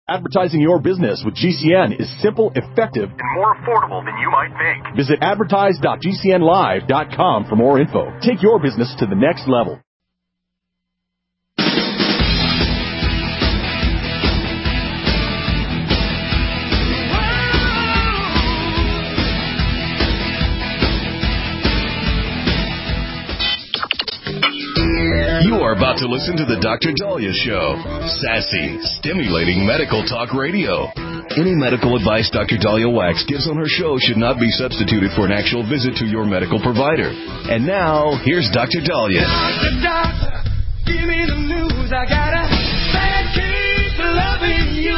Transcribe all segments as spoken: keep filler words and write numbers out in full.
Advertising your business with G C N is simple, effective, and more affordable than you might think. Visit advertise dot g c n live dot com for more info. Take your business to the next level. You are about to listen to the Doctor Dahlia Show. Sassy, stimulating medical talk radio. Any medical advice Doctor Dahlia Wax gives on her show should not be substituted for an actual visit to your medical provider. And now, here's Doctor Dahlia. Doctor, doctor, give me the news. I got a bad case of loving you.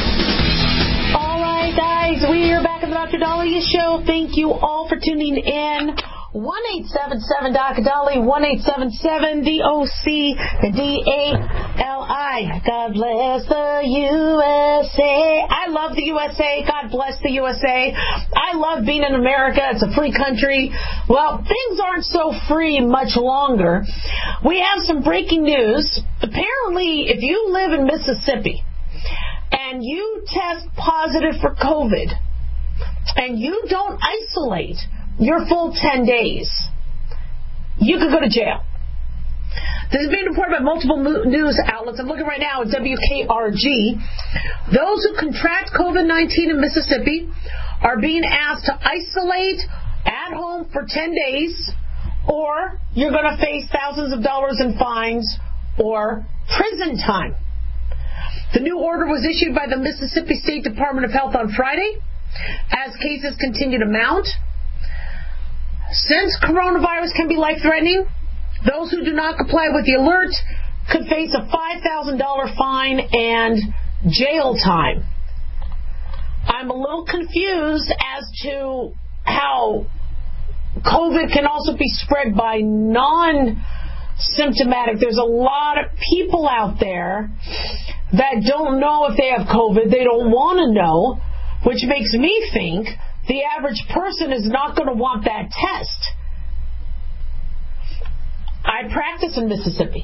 All right, guys, we are back at the Doctor Dahlia Show. Thank you all for tuning in. one eight seven seven Doctor Dahlia, one eight seven seven D O C D A L I. God bless the U S A. I love the U S A. God bless the U S A. I love being in America. It's a free country. Well, things aren't so free much longer. We have some breaking news. Apparently, if you live in Mississippi and you test positive for COVID and you don't isolate your full ten days, you could go to jail. This is being reported by multiple news outlets. I'm looking right now at W K R G. Those who contract COVID nineteen in Mississippi are being asked to isolate at home for ten days, or you're going to face thousands of dollars in fines or prison time. The new order was issued by the Mississippi State Department of Health on Friday as cases continue to mount. Since coronavirus can be life-threatening, those who do not comply with the alert could face a five thousand dollars fine and jail time. I'm a little confused as to how COVID can also be spread by non-symptomatic. There's a lot of people out there that don't know if they have COVID. They don't want to know, which makes me think the average person is not going to want that test. I practice in Mississippi.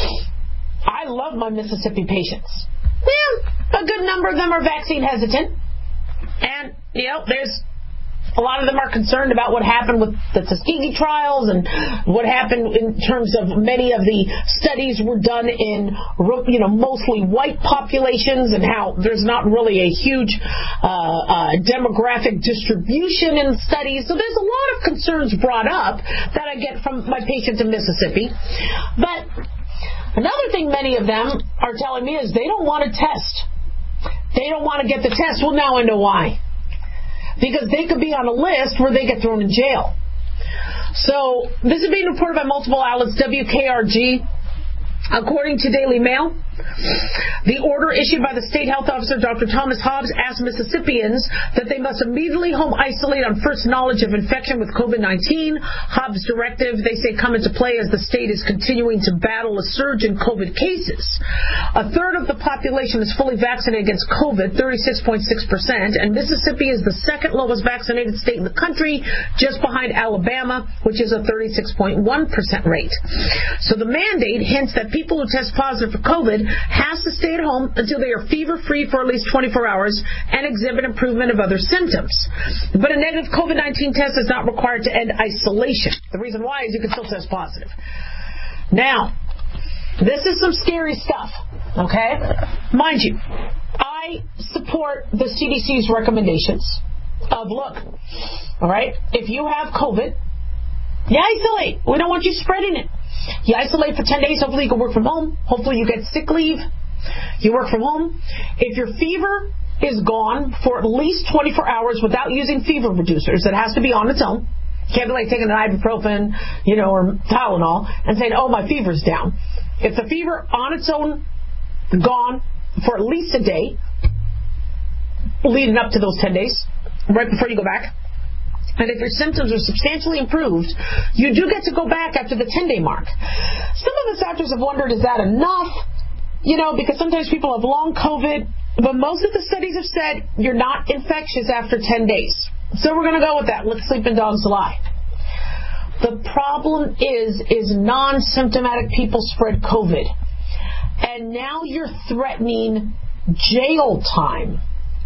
I love my Mississippi patients. Yeah, a good number of them are vaccine hesitant. And, you know, there's a lot of them are concerned about what happened with the Tuskegee trials and what happened in terms of many of the studies were done in, you know, mostly white populations and how there's not really a huge uh, uh, demographic distribution in studies. So there's a lot of concerns brought up that I get from my patients in Mississippi. But another thing many of them are telling me is they don't want to test. They don't want to get the test. Well, now I know why. Because they could be on a list where they get thrown in jail. So this is being reported by multiple outlets, W K R G. According to Daily Mail, the order issued by the state health officer, Doctor Thomas Hobbs, asked Mississippians that they must immediately home isolate on first knowledge of infection with COVID nineteen. Hobbs' directive, they say, come into play as the state is continuing to battle a surge in COVID cases. A third of the population is fully vaccinated against COVID, thirty-six point six percent, and Mississippi is the second lowest vaccinated state in the country, just behind Alabama, which is a thirty-six point one percent rate. So the mandate hints that people who test positive for COVID has to stay at home until they are fever-free for at least twenty-four hours and exhibit improvement of other symptoms. But a negative COVID nineteen test is not required to end isolation. The reason why is you can still test positive. Now, this is some scary stuff, okay? Mind you, I support the C D C's recommendations of, look, all right, if you have COVID, you isolate. We don't want you spreading it. You isolate for ten days. Hopefully you can work from home. Hopefully you get sick leave. You work from home. If your fever is gone for at least twenty-four hours without using fever reducers, it has to be on its own. You can't be like taking an ibuprofen, you know, or Tylenol and saying, oh, my fever's down. If the fever on its own gone for at least a day, leading up to those ten days, right before you go back, and if your symptoms are substantially improved, you do get to go back after the ten-day mark. Some of the doctors have wondered, is that enough? You know, because sometimes people have long COVID, but most of the studies have said you're not infectious after ten days. So we're going to go with that. Let sleeping dogs lie. The problem is, is non-symptomatic people spread COVID. And now you're threatening jail time.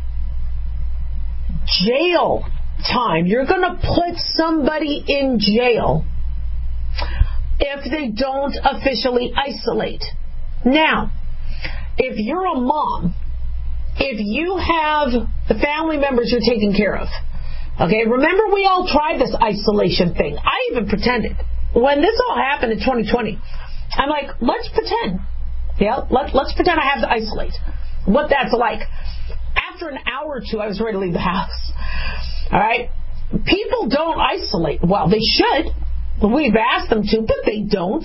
Jail time. You're going to put somebody in jail if they don't officially isolate. Now, if you're a mom, if you have the family members you're taking care of, okay, remember we all tried this isolation thing. I even pretended. When this all happened in twenty twenty, I'm like, let's pretend. Yeah, let, let's pretend I have to isolate. What that's like. After an hour or two, I was ready to leave the house. All right? People don't isolate. Well, they should. We've asked them to, but they don't.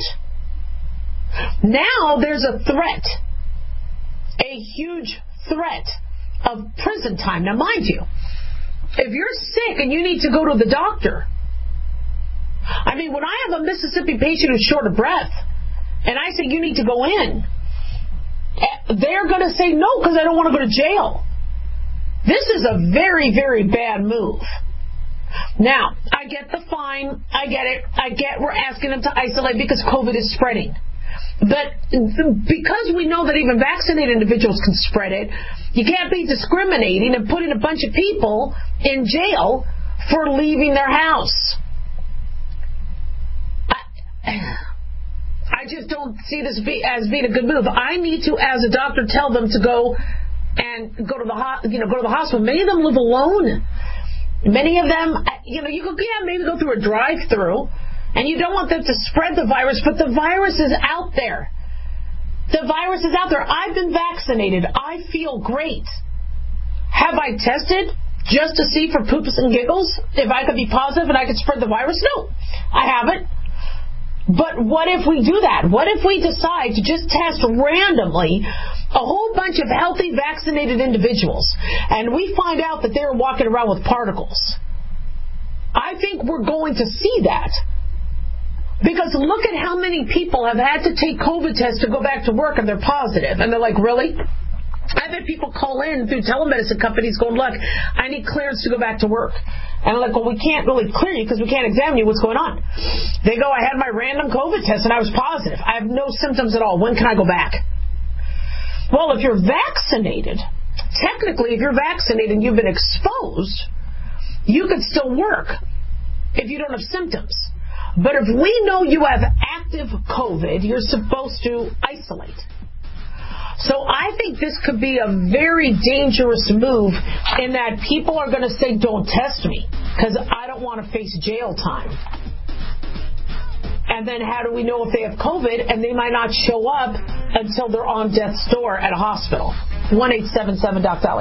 Now there's a threat. A huge threat of prison time. Now, mind you, if you're sick and you need to go to the doctor, I mean, when I have a Mississippi patient who's short of breath, and I say you need to go in, they're going to say no because I don't want to go to jail. This is a very, very bad move. Now, I get the fine. I get it. I get we're asking them to isolate because COVID is spreading. But because we know that even vaccinated individuals can spread it, you can't be discriminating and putting a bunch of people in jail for leaving their house. I, I just don't see this be, as being a good move. I need to, as a doctor, tell them to go and go to the ho- you know go to the hospital. Many of them live alone. Many of them, you know, you could yeah, maybe go through a drive-through, and you don't want them to spread the virus, but the virus is out there. The virus is out there. I've been vaccinated. I feel great. Have I tested just to see for poops and giggles if I could be positive and I could spread the virus? No, I haven't. But what if we do that? What if we decide to just test randomly a whole bunch of healthy vaccinated individuals and we find out that they're walking around with particles? I think we're going to see that. Because look at how many people have had to take COVID tests to go back to work and they're positive. And they're like, really? I've had people call in through telemedicine companies going, look, I need clearance to go back to work. And I'm like, well, we can't really clear you because we can't examine you. What's going on? They go, I had my random COVID test and I was positive. I have no symptoms at all. When can I go back? Well, if you're vaccinated, technically if you're vaccinated and you've been exposed, you could still work if you don't have symptoms. But if we know you have active COVID, you're supposed to isolate. So I think this could be a very dangerous move in that people are going to say, don't test me, because I don't want to face jail time. And then how do we know if they have COVID and they might not show up until they're on death's door at a hospital? one eight seven seven Doc Valley.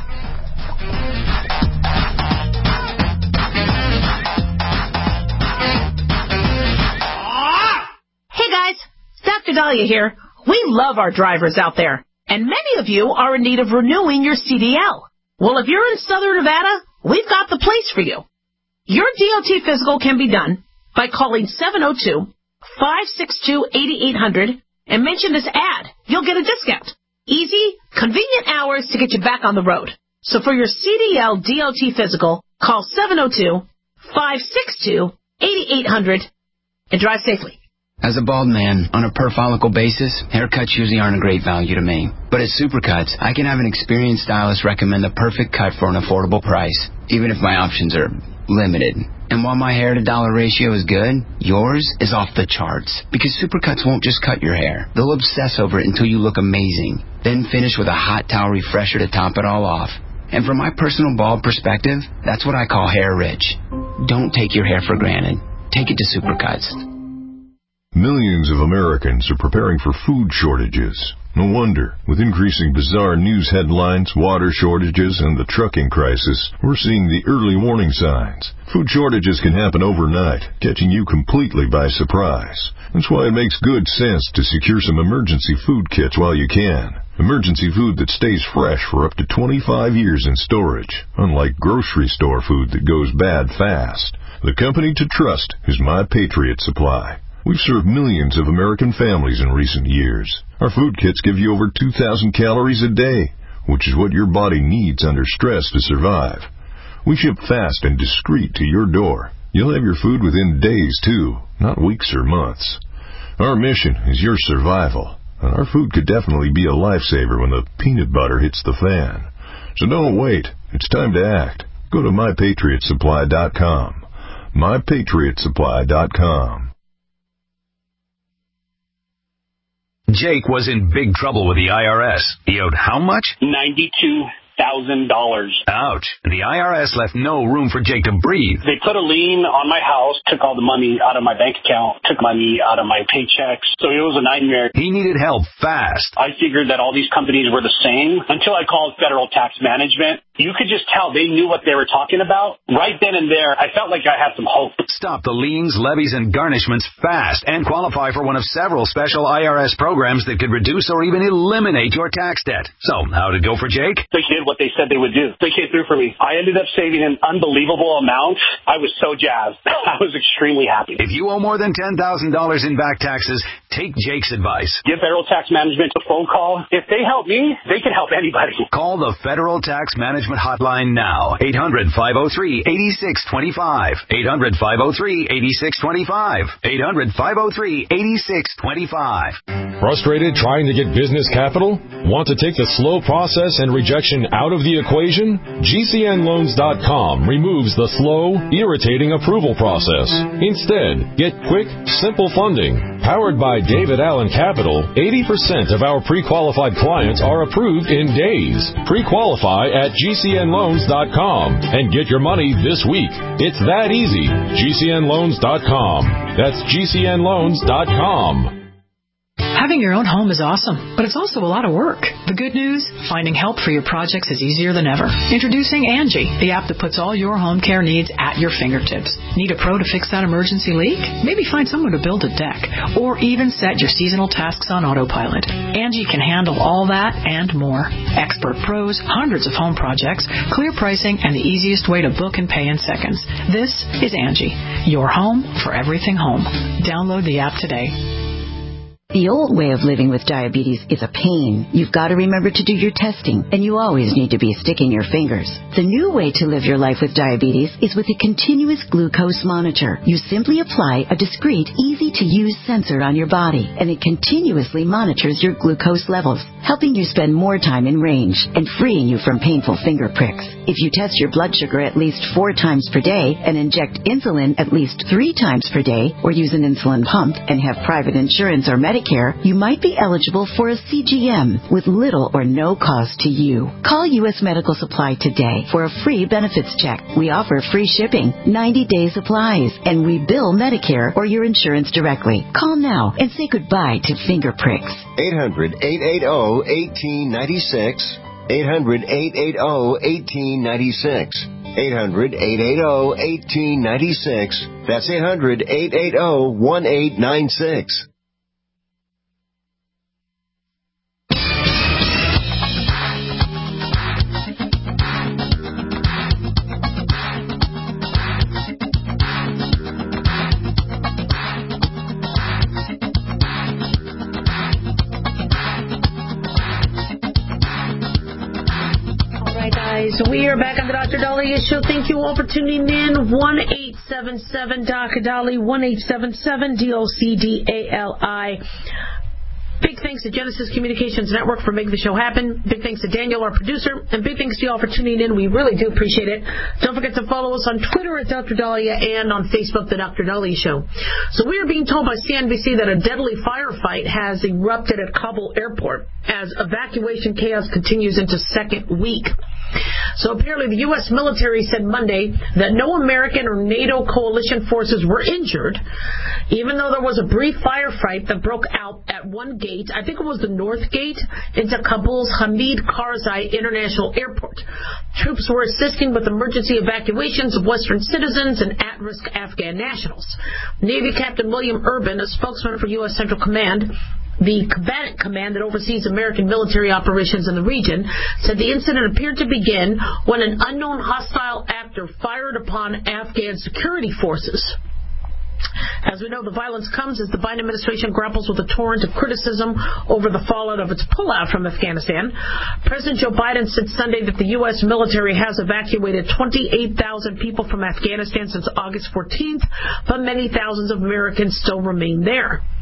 Hey guys, it's Doctor Dahlia here. We love our drivers out there, and many of you are in need of renewing your C D L. Well, if you're in Southern Nevada, we've got the place for you. Your D O T physical can be done by calling seven oh two, five six two, eight eight hundred and mention this ad. You'll get a discount. Easy, convenient hours to get you back on the road. So for your C D L D O T physical, call seven oh two, five six two, eight eight hundred and drive safely. As a bald man, on a per-follicle basis, haircuts usually aren't a great value to me. But at Supercuts, I can have an experienced stylist recommend the perfect cut for an affordable price, even if my options are limited. And while my hair-to-dollar ratio is good, yours is off the charts. Because Supercuts won't just cut your hair. They'll obsess over it until you look amazing. Then finish with a hot towel refresher to top it all off. And from my personal bald perspective, that's what I call hair rich. Don't take your hair for granted. Take it to Supercuts. Millions of Americans are preparing for food shortages. No wonder. With increasing bizarre news headlines, water shortages, and the trucking crisis, we're seeing the early warning signs. Food shortages can happen overnight, catching you completely by surprise. That's why it makes good sense to secure some emergency food kits while you can. Emergency food that stays fresh for up to twenty-five years in storage, unlike grocery store food that goes bad fast. The company to trust is My Patriot Supply. We've served millions of American families in recent years. Our food kits give you over two thousand calories a day, which is what your body needs under stress to survive. We ship fast and discreet to your door. You'll have your food within days, too, not weeks or months. Our mission is your survival. And our food could definitely be a lifesaver when the peanut butter hits the fan. So don't wait. It's time to act. Go to my patriot supply dot com. my patriot supply dot com. Jake was in big trouble with the I R S. He owed how much? ninety-two thousand dollars. Ouch. The I R S left no room for Jake to breathe. They put a lien on my house, took all the money out of my bank account, took money out of my paychecks. So it was a nightmare. He needed help fast. I figured that all these companies were the same until I called Federal Tax Management. You could just tell they knew what they were talking about. Right then and there, I felt like I had some hope. Stop the liens, levies, and garnishments fast and qualify for one of several special I R S programs that could reduce or even eliminate your tax debt. So, how'd it go for Jake? They did what they said they would do. They came through for me. I ended up saving an unbelievable amount. I was so jazzed. I was extremely happy. If you owe more than ten thousand dollars in back taxes, take Jake's advice. Give Federal Tax Management a phone call. If they help me, they can help anybody. Call the Federal Tax Management Hotline now. eight hundred, five oh three, eight six two five. eight hundred, five oh three, eight six two five. eight hundred, five oh three, eight six two five. Frustrated trying to get business capital? Want to take the slow process and rejection out of the equation? G C N loans dot com removes the slow, irritating approval process. Instead, get quick, simple funding. Powered by David Allen Capital, eighty percent of our pre-qualified clients are approved in days. Pre-qualify at G C N loans dot com and get your money this week. It's that easy. G C N loans dot com. That's G C N loans dot com. Having your own home is awesome, but it's also a lot of work. The good news, finding help for your projects is easier than ever. Introducing Angie, the app that puts all your home care needs at your fingertips. Need a pro to fix that emergency leak? Maybe find someone to build a deck, or even set your seasonal tasks on autopilot. Angie can handle all that and more. Expert pros, hundreds of home projects, clear pricing, and the easiest way to book and pay in seconds. This is Angie, your home for everything home. Download the app today. The old way of living with diabetes is a pain. You've got to remember to do your testing, and you always need to be sticking your fingers. The new way to live your life with diabetes is with a continuous glucose monitor. You simply apply a discreet, easy-to-use sensor on your body, and it continuously monitors your glucose levels, helping you spend more time in range and freeing you from painful finger pricks. If you test your blood sugar at least four times per day and inject insulin at least three times per day, or use an insulin pump and have private insurance or Medicare, you might be eligible for a C G M with little or no cost to you. Call U S Medical Supply today for a free benefits check. We offer free shipping, ninety-day supplies, and we bill Medicare or your insurance directly. Call now and say goodbye to finger pricks. eight hundred, eight eight zero, one eight nine six. eight hundred, eight eight zero, one eight nine six. eight hundred, eight eight zero, one eight nine six. That's eight hundred, eight eight zero, one eight nine six. So we are back on the Doctor Dahlia Show. Thank you all for tuning in. one eight seven seven D O C D A L I, one eight seven seven D O C D A L I. Big thanks to Genesis Communications Network for making the show happen. Big thanks to Daniel, our producer. And big thanks to you all for tuning in. We really do appreciate it. Don't forget to follow us on Twitter at Doctor Dahlia and on Facebook, The Doctor Dahlia Show. So we are being told by C N B C that a deadly firefight has erupted at Kabul airport as evacuation chaos continues into second week. So apparently the U S military said Monday that no American or NATO coalition forces were injured, even though there was a brief firefight that broke out at one gate, I think it was the north gate, into Kabul's Hamid Karzai International Airport. Troops were assisting with emergency evacuations of Western citizens and at-risk Afghan nationals. Navy Captain William Urban, a spokesman for U S Central Command, the combatant command that oversees American military operations in the region, said the incident appeared to begin when an unknown hostile actor fired upon Afghan security forces. As we know, the violence comes as the Biden administration grapples with a torrent of criticism over the fallout of its pullout from Afghanistan. President Joe Biden said Sunday that the U S military has evacuated twenty-eight thousand people from Afghanistan since August fourteenth, but many thousands of Americans still remain there.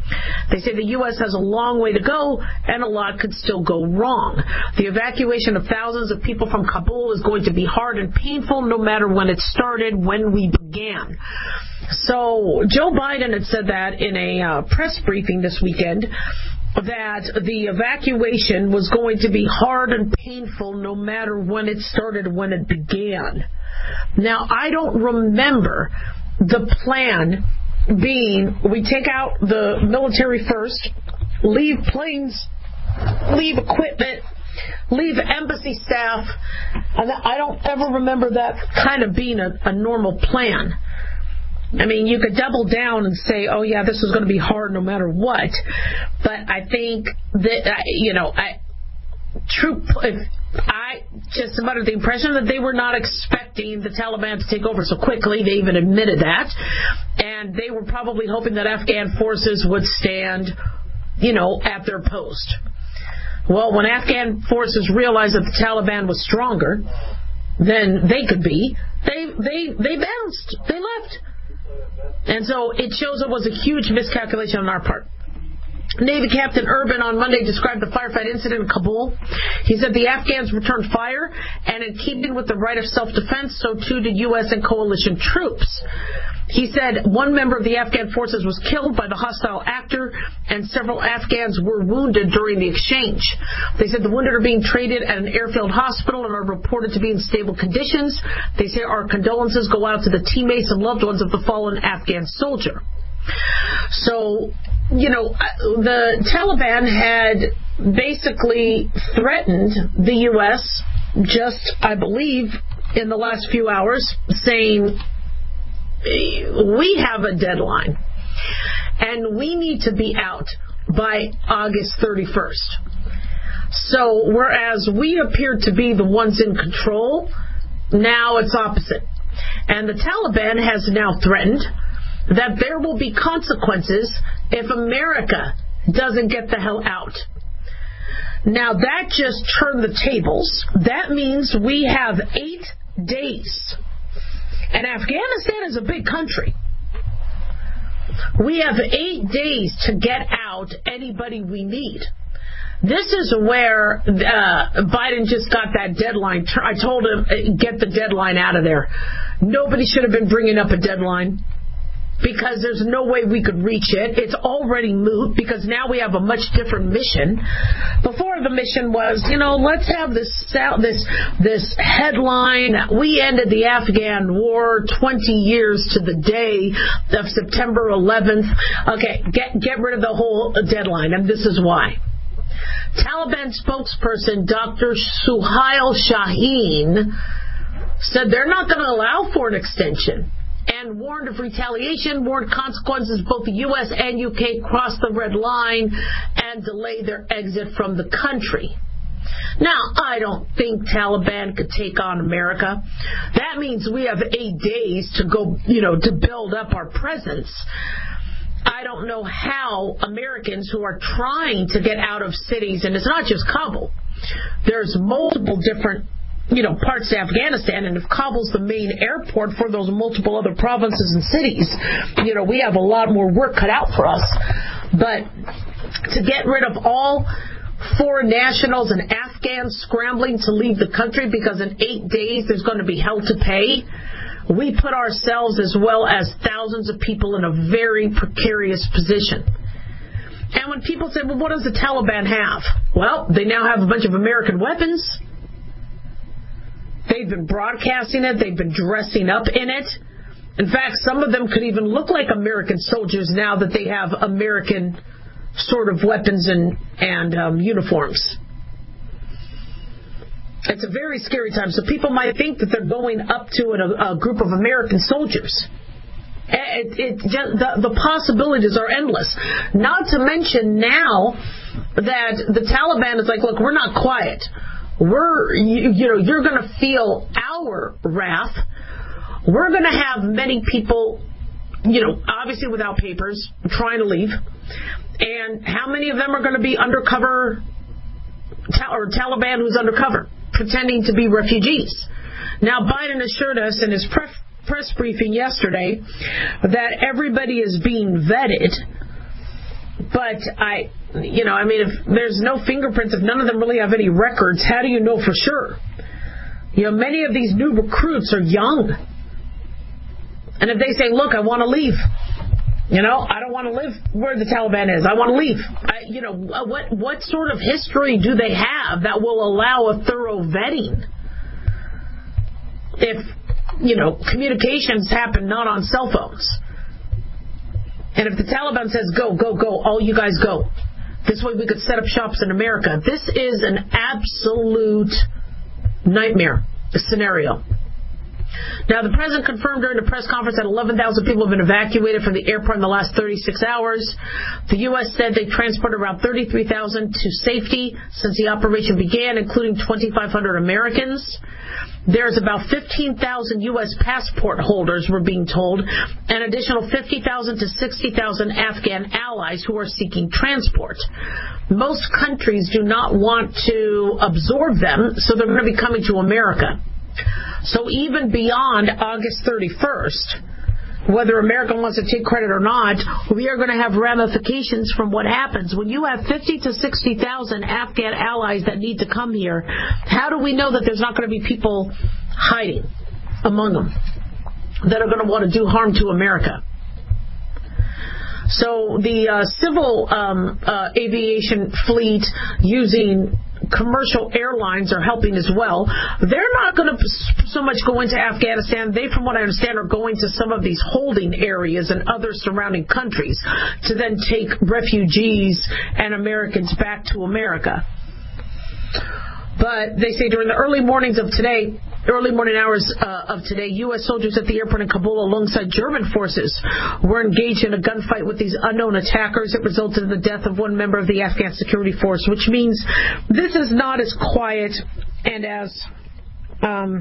They say the U S has a long way to go and a lot could still go wrong. The evacuation of thousands of people from Kabul is going to be hard and painful no matter when it started, when we began. So Joe Biden had said that in a uh, press briefing this weekend, that the evacuation was going to be hard and painful no matter when it started, when it began. Now, I don't remember the plan being, we take out the military first, leave planes, leave equipment, leave embassy staff, and I don't ever remember that kind of being a, a normal plan. I mean, you could double down and say, oh, yeah, this is going to be hard no matter what, but I think that, you know, I, true, if I just about the impression that they were not expecting the Taliban to take over so quickly. They even admitted that. And they were probably hoping that Afghan forces would stand, you know, at their post. Well, when Afghan forces realized that the Taliban was stronger than they could be, they they they bounced. They left. And so it shows it was a huge miscalculation on our part. Navy Captain Urban on Monday described the firefight incident in Kabul. He said the Afghans returned fire, and in keeping with the right of self-defense, so too did U S and coalition troops. He said one member of the Afghan forces was killed by the hostile actor, and several Afghans were wounded during the exchange. They said the wounded are being treated at an airfield hospital and are reported to be in stable conditions. They say our condolences go out to the teammates and loved ones of the fallen Afghan soldier. So, you know, the Taliban had basically threatened the U S just, I believe, in the last few hours, saying, we have a deadline, and we need to be out by August thirty-first. So, whereas we appear to be the ones in control, now it's opposite. And the Taliban has now threatened that there will be consequences if America doesn't get the hell out. Now, that just turned the tables. That means we have eight days. And Afghanistan is a big country. We have eight days to get out anybody we need. This is where uh, Biden just got that deadline. I told him, get the deadline out of there. Nobody should have been bringing up a deadline, because there's no way we could reach it. It's already moot, because now we have a much different mission. Before, the mission was, you know, let's have this this this headline: we ended the Afghan war twenty years to the day of September eleventh. Okay, get get rid of the whole deadline, and this is why. Taliban spokesperson Doctor Suhail Shaheen said they're not going to allow for an extension, and warned of retaliation, warned consequences. Both the U S and U K cross the red line and delay their exit from the country. Now, I don't think Taliban could take on America. That means we have eight days to go, you know, to build up our presence. I don't know how Americans who are trying to get out of cities, and it's not just Kabul, there's multiple different you know, parts of Afghanistan, and if Kabul's the main airport for those multiple other provinces and cities, you know, we have a lot more work cut out for us. But to get rid of all foreign nationals and Afghans scrambling to leave the country because in eight days there's going to be hell to pay, we put ourselves as well as thousands of people in a very precarious position. And when people say, well, what does the Taliban have? Well, they now have a bunch of American weapons. They've been broadcasting it. They've been dressing up in it. In fact, some of them could even look like American soldiers now that they have American sort of weapons and, and um, uniforms. It's a very scary time. So people might think that they're going up to a, a group of American soldiers. It, it just, the, the possibilities are endless. Not to mention now that the Taliban is like, look, we're not quiet. We're, you, you know, you're going to feel our wrath. We're going to have many people, you know, obviously without papers, trying to leave. And how many of them are going to be undercover, or Taliban who's undercover, pretending to be refugees? Now, Biden assured us in his press, press briefing yesterday that everybody is being vetted. But I, you know, I mean, if there's no fingerprints, if none of them really have any records, how do you know for sure? You know, many of these new recruits are young. And if they say, look, I want to leave, you know, I don't want to live where the Taliban is, I want to leave. I, you know, what what sort of history do they have that will allow a thorough vetting? If, you know, communications happen not on cell phones. And if the Taliban says, go, go, go, all you guys go. This way we could set up shops in America. This is an absolute nightmare scenario. Now, the president confirmed during the press conference that eleven thousand people have been evacuated from the airport in the last thirty-six hours. The U S said they transported around thirty-three thousand to safety since the operation began, including twenty-five hundred Americans. There's about fifteen thousand U S passport holders, we're being told, and additional fifty thousand to sixty thousand Afghan allies who are seeking transport. Most countries do not want to absorb them, so they're going to be coming to America. So even beyond August thirty-first, whether America wants to take credit or not, we are going to have ramifications from what happens. When you have fifty to sixty thousand Afghan allies that need to come here, how do we know that there's not going to be people hiding among them that are going to want to do harm to America? So the uh, civil um, uh, aviation fleet using commercial airlines are helping as well. They're not going to so much go into Afghanistan. They, from what I understand, are going to some of these holding areas and other surrounding countries to then take refugees and Americans back to America. But they say during the early mornings of today, early morning hours uh, of today, U S soldiers at the airport in Kabul alongside German forces were engaged in a gunfight with these unknown attackers. It resulted in the death of one member of the Afghan security force, which means this is not as quiet and as um,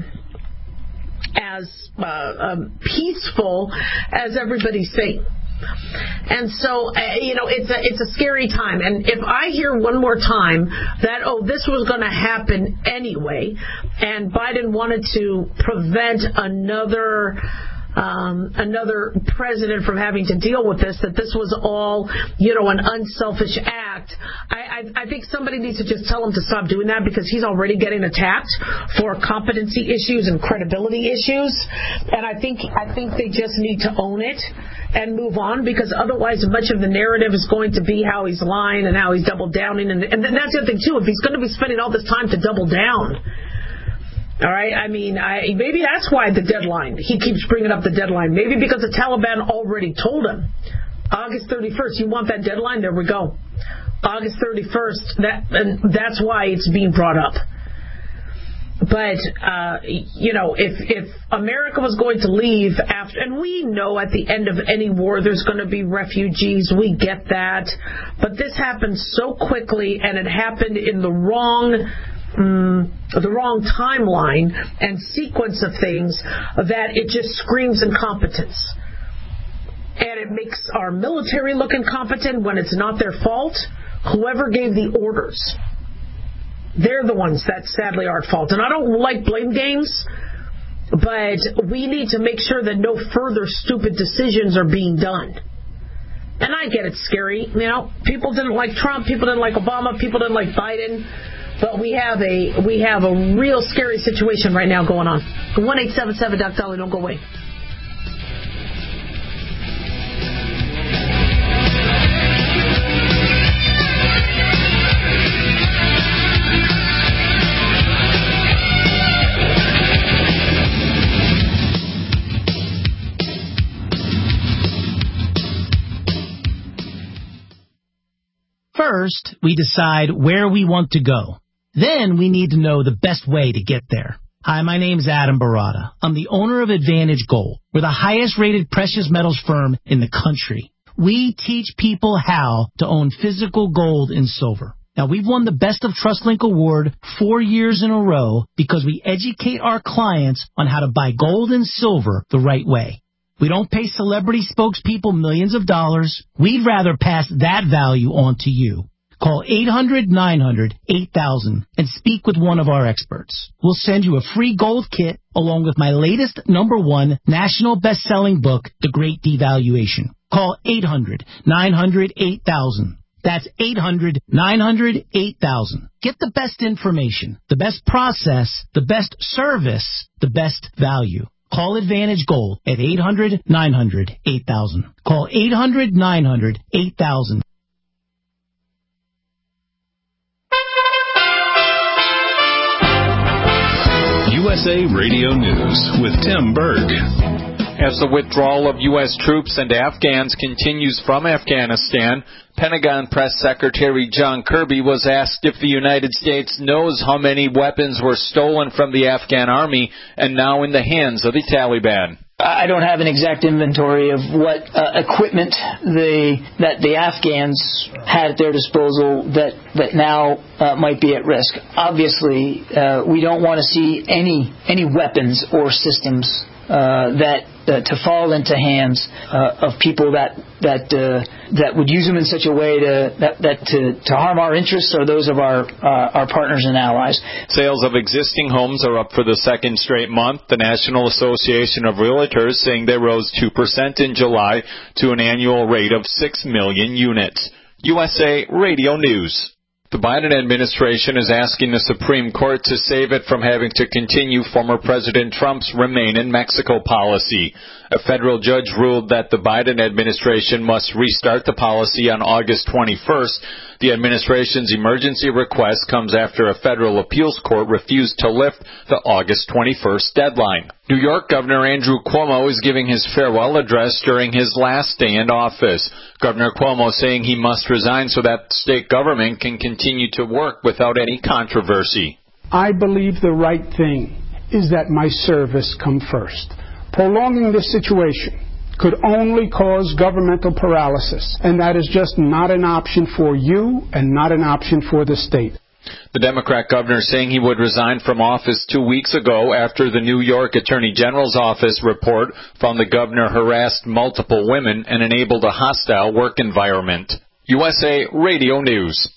as uh, um, peaceful as everybody's saying. And so, uh, you know, it's a it's a scary time. And if I hear one more time that, oh, this was going to happen anyway, and Biden wanted to prevent another um, another president from having to deal with this, that this was all, you know, an unselfish act, I, I, I think somebody needs to just tell him to stop doing that, because he's already getting attacked for competency issues and credibility issues. And I think I think they just need to own it and move on, because otherwise much of the narrative is going to be how he's lying and how he's double downing. And, and that's the other thing, too. If he's going to be spending all this time to double down, all right, I mean, I, maybe that's why the deadline, he keeps bringing up the deadline. Maybe because the Taliban already told him, August thirty-first, you want that deadline? There we go. August thirty-first, that, and that's why it's being brought up. But, uh, you know, if, if America was going to leave after, and we know at the end of any war there's going to be refugees, we get that, but this happened so quickly, and it happened in the wrong um, the wrong timeline and sequence of things, that it just screams incompetence. And it makes our military look incompetent when it's not their fault. Whoever gave the orders, they're the ones that sadly are at fault. And I don't like blame games, but we need to make sure that no further stupid decisions are being done. And I get it's scary. You know, people didn't like Trump, people didn't like Obama, people didn't like Biden, but we have a we have a real scary situation right now going on. one eight seven seven Doc Dolly, don't go away. First, we decide where we want to go. Then we need to know the best way to get there. Hi, my name's Adam Barata. I'm the owner of Advantage Gold. We're the highest rated precious metals firm in the country. We teach people how to own physical gold and silver. Now, we've won the Best of TrustLink Award four years in a row because we educate our clients on how to buy gold and silver the right way. We don't pay celebrity spokespeople millions of dollars. We'd rather pass that value on to you. Call eight hundred nine hundred eight thousand and speak with one of our experts. We'll send you a free gold kit along with my latest number one national best-selling book, The Great Devaluation. Call eight hundred, nine hundred, eight thousand. That's eight hundred, nine hundred, eight thousand. Get the best information, the best process, the best service, the best value. Call Advantage Gold at eight hundred, nine hundred, eight thousand. Call eight hundred, nine hundred, eight thousand. U S A Radio News with Tim Berg. As the withdrawal of U S troops and Afghans continues from Afghanistan, Pentagon Press Secretary John Kirby was asked if the United States knows how many weapons were stolen from the Afghan army and now in the hands of the Taliban. I don't have an exact inventory of what uh, equipment the, that the Afghans had at their disposal that, that now uh, might be at risk. Obviously, uh, we don't want to see any any weapons or systems uh, that uh, to fall into hands uh, of people that that uh, that would use them in such a way to that, that to, to harm our interests or those of our uh, our partners and allies. Sales of existing homes are up for the second straight month. The National Association of Realtors saying they rose two percent in July to an annual rate of six million units. U S A Radio News. The Biden administration is asking the Supreme Court to save it from having to continue former President Trump's Remain in Mexico policy. A federal judge ruled that the Biden administration must restart the policy on August twenty-first. The administration's emergency request comes after a federal appeals court refused to lift the August twenty-first deadline. New York Governor Andrew Cuomo is giving his farewell address during his last day in office. Governor Cuomo saying he must resign so that state government can continue to work without any controversy. I believe the right thing is that my service come first. Prolonging this situation could only cause governmental paralysis, and that is just not an option for you and not an option for the state. The Democrat governor saying he would resign from office two weeks ago after the New York Attorney General's office report found the governor harassed multiple women and enabled a hostile work environment. U S A Radio News.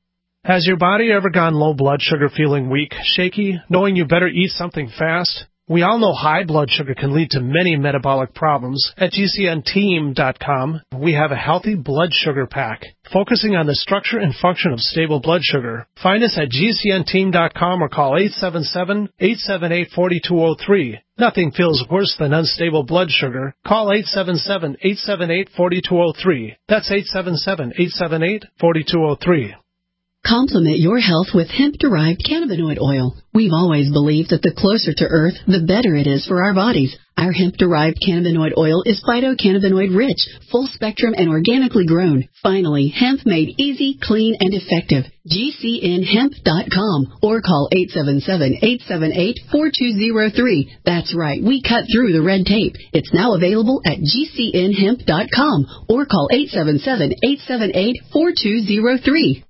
Has your body ever gone low blood sugar, feeling weak, shaky, knowing you better eat something fast? We all know high blood sugar can lead to many metabolic problems. At G C N team dot com, we have a healthy blood sugar pack, focusing on the structure and function of stable blood sugar. Find us at G C N team dot com or call eight seven seven, eight seven eight, four two zero three. Nothing feels worse than unstable blood sugar. Call eight seven seven, eight seven eight, four two zero three. That's eight seven seven, eight seven eight, four two zero three. Complement your health with hemp-derived cannabinoid oil. We've always believed that the closer to Earth, the better it is for our bodies. Our hemp-derived cannabinoid oil is phytocannabinoid-rich, full-spectrum, and organically grown. Finally, hemp made easy, clean, and effective. G C N hemp dot com or call eight seven seven, eight seven eight, four two zero three. That's right, we cut through the red tape. It's now available at G C N hemp dot com or call eight seven seven, eight seven eight, four two zero three.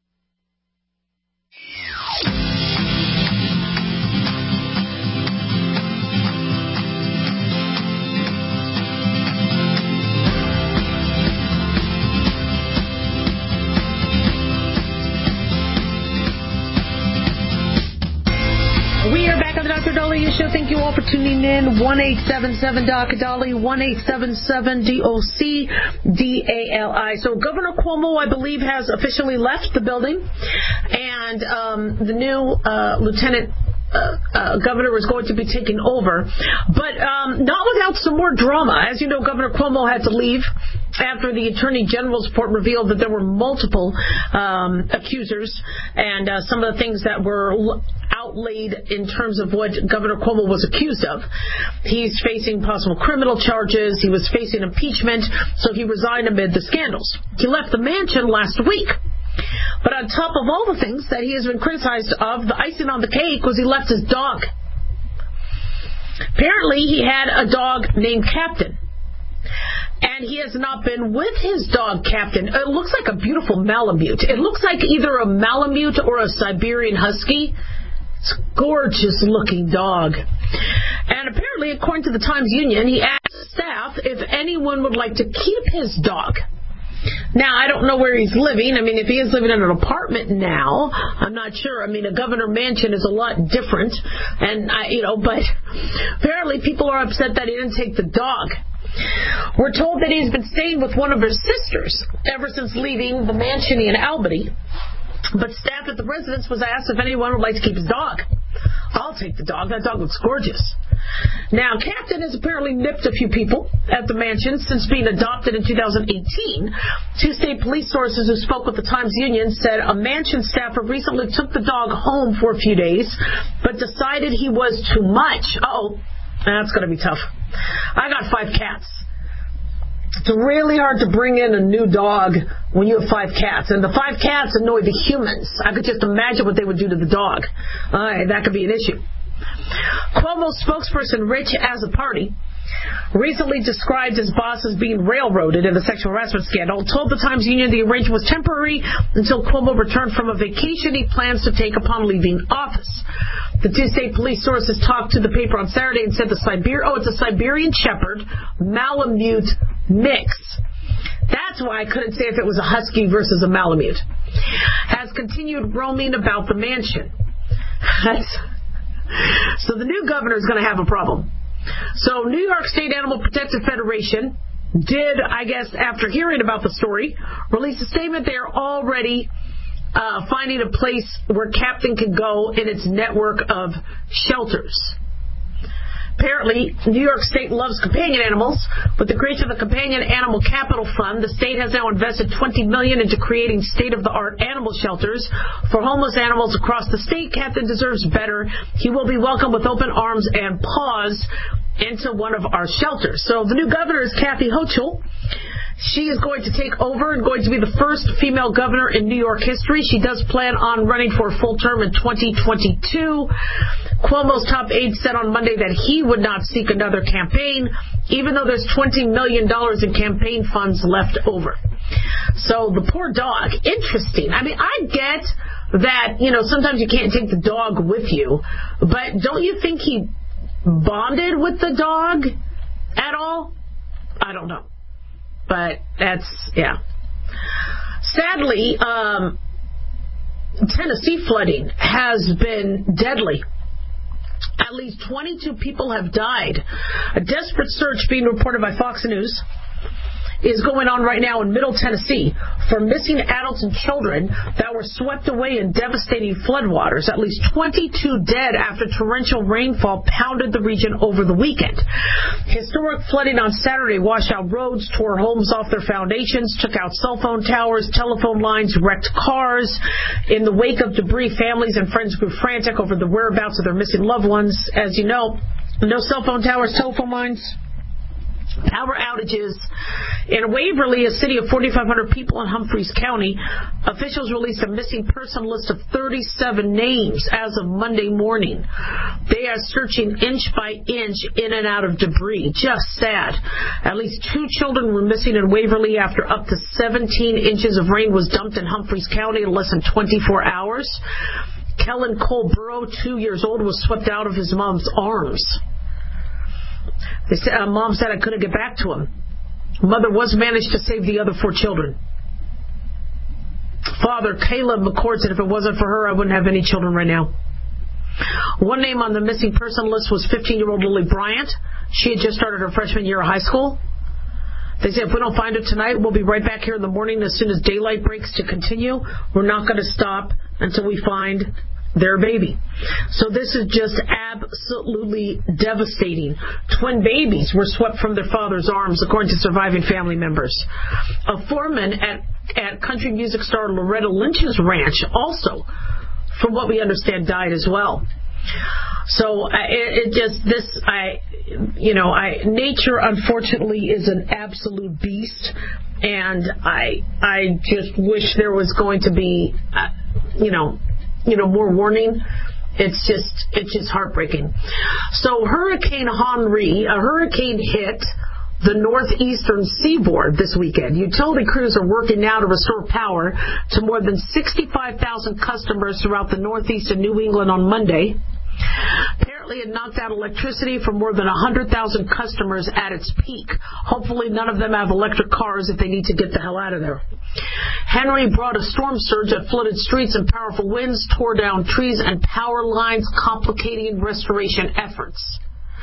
We are back on the Doctor Dahlia Show. Thank you all for tuning in. one eight seven seven D O C Dali, one eight seven seven D O C D A L I. So Governor Cuomo, I believe, has officially left the building, and um, the new uh, Lieutenant Uh, uh, governor is going to be taking over, but um, not without some more drama. As you know, Governor Cuomo had to leave after the Attorney General's report revealed that there were multiple um, accusers, and uh, some of the things that were outlaid in terms of what Governor Cuomo was accused of. He's facing possible criminal charges. He was facing impeachment, so he resigned amid the scandals. He left the mansion last week. But on top of all the things that he has been criticized of, the icing on the cake was he left his dog. Apparently, he had a dog named Captain. And he has not been with his dog, Captain. It looks like a beautiful Malamute. It looks like either a Malamute or a Siberian Husky. It's a gorgeous-looking dog. And apparently, according to the Times-Union, he asked staff if anyone would like to keep his dog. Now, I don't know where he's living. I mean, if he is living in an apartment now, I'm not sure. I mean, a governor mansion is a lot different. And, I, you know, but apparently people are upset that he didn't take the dog. We're told that he's been staying with one of his sisters ever since leaving the mansion in Albany. But staff at the residence was asked if anyone would like to keep his dog. I'll take the dog. That dog looks gorgeous. Now, Captain has apparently nipped a few people at the mansion since being adopted in two thousand eighteen. Two state police sources who spoke with the Times Union said a mansion staffer recently took the dog home for a few days, but decided he was too much. Uh-oh. That's going to be tough. I got five cats. It's really hard to bring in a new dog when you have five cats. And the five cats annoy the humans. I could just imagine what they would do to the dog. Uh, that could be an issue. Cuomo's spokesperson, Rich Azzopardi, recently described his boss as being railroaded in the sexual harassment scandal, told the Times Union the arrangement was temporary until Cuomo returned from a vacation he plans to take upon leaving office. The two state police sources talked to the paper on Saturday and said the Siber- oh, it's a Siberian Shepherd Malamute mix. That's why I couldn't say if it was a Husky versus a Malamute. Has continued roaming about the mansion. That's, so the new governor is going to have a problem. So New York State Animal Protective Federation did, I guess, after hearing about the story, release a statement they are already uh, finding a place where Captain can go in its network of shelters. Apparently, New York State loves companion animals. With the creation of the Companion Animal Capital Fund, the state has now invested twenty million dollars into creating state-of-the-art animal shelters for homeless animals across the state. Captain deserves better. He will be welcomed with open arms and paws into one of our shelters. So the new governor is Kathy Hochul. She is going to take over and going to be the first female governor in New York history. She does plan on running for a full term in twenty twenty-two. Cuomo's top aide said on Monday that he would not seek another campaign, even though there's twenty million dollars in campaign funds left over. So the poor dog, interesting. I mean, I get that, you know, sometimes you can't take the dog with you, but don't you think he bonded with the dog at all? I don't know. But that's, yeah. Sadly, um, Tennessee flooding has been deadly. At least twenty-two people have died. A desperate search being reported by Fox News is going on right now in Middle Tennessee for missing adults and children that were swept away in devastating floodwaters. At least twenty-two dead after torrential rainfall pounded the region over the weekend. Historic flooding on Saturday washed out roads, tore homes off their foundations, took out cell phone towers, telephone lines, wrecked cars. In the wake of debris, families and friends grew frantic over the whereabouts of their missing loved ones. As you know, no cell phone towers, telephone lines, power outages. In Waverly, a city of forty-five hundred people in Humphreys County, officials released a missing person list of thirty-seven names as of Monday morning. They are searching inch by inch in and out of debris. Just sad. At least two children were missing in Waverly after up to seventeen inches of rain was dumped in Humphreys County in less than twenty-four hours. Kellen Cole Burrow, two years old, was swept out of his mom's arms. They said, uh, Mom said I couldn't get back to him. Mother was managed to save the other four children. Father Caleb McCord said if it wasn't for her, I wouldn't have any children right now. One name on the missing person list was fifteen-year-old Lily Bryant. She had just started her freshman year of high school. They said if we don't find her tonight, we'll be right back here in the morning as soon as daylight breaks to continue. We're not going to stop until we find their baby. So this is just absolutely devastating. Twin babies were swept from their father's arms, according to surviving family members. A foreman at, at country music star Loretta Lynch's ranch also, from what we understand, died as well. So uh, it, it just, this, I, you know, I, nature unfortunately is an absolute beast, and I, I just wish there was going to be, uh, you know, you know, more warning. It's just, it's just heartbreaking. So Hurricane Henri, a hurricane hit the northeastern seaboard this weekend. Utility crews are working now to restore power to more than sixty-five thousand customers throughout the northeast and New England on Monday. Apparently it knocked out electricity for more than one hundred thousand customers at its peak. Hopefully none of them have electric cars if they need to get the hell out of there. Henry brought a storm surge that flooded streets and powerful winds tore down trees and power lines, complicating restoration efforts.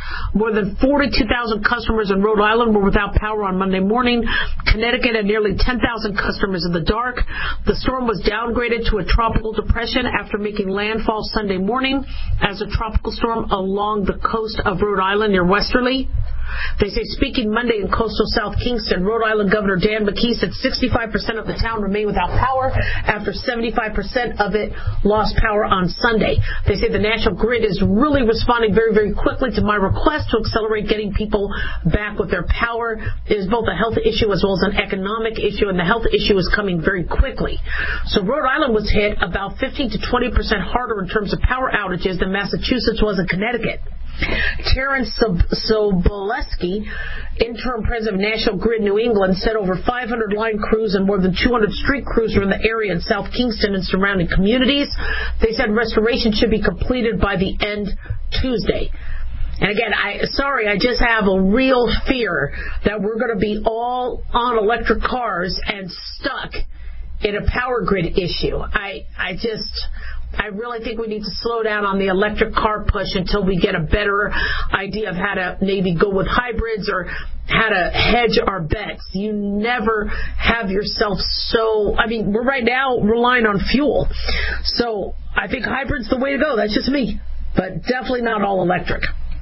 More than forty-two thousand customers in Rhode Island were without power on Monday morning. Connecticut had nearly ten thousand customers in the dark. The storm was downgraded to a tropical depression after making landfall Sunday morning as a tropical storm along the coast of Rhode Island near Westerly. They say speaking Monday in coastal South Kingston, Rhode Island Governor Dan McKee said sixty-five percent of the town remained without power after seventy-five percent of it lost power on Sunday. They say the National Grid is really responding very, very quickly to my request to accelerate getting people back with their power. It is both a health issue as well as an economic issue, and the health issue is coming very quickly. So Rhode Island was hit about fifteen to twenty percent harder in terms of power outages than Massachusetts was in Connecticut. Terrence Sobolewski, interim president of National Grid New England, said over five hundred line crews and more than two hundred street crews are in the area in South Kingston and surrounding communities. They said restoration should be completed by the end Tuesday. And again, I sorry, I just have a real fear that we're going to be all on electric cars and stuck in a power grid issue. I, I just... I really think we need to slow down on the electric car push until we get a better idea of how to maybe go with hybrids or how to hedge our bets. You never have yourself so... I mean, we're right now relying on fuel. So I think hybrid's the way to go. That's just me. But definitely not all electric.